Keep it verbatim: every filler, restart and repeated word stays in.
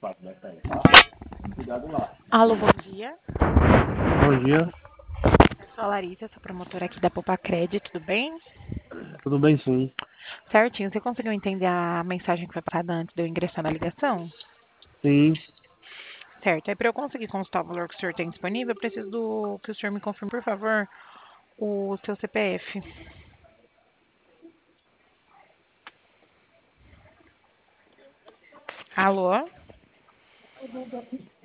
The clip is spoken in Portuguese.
Alô, bom dia. Bom dia, Eu sou a Larissa, sou promotora aqui da Poupa Cred, tudo bem? tudo bem sim. Certinho, você conseguiu entender a mensagem que foi passada antes de eu ingressar na ligação? Sim, Certo, aí para eu conseguir consultar o valor que o senhor tem disponível, eu preciso do que o senhor me confirme, por favor, o seu C P F. Alô?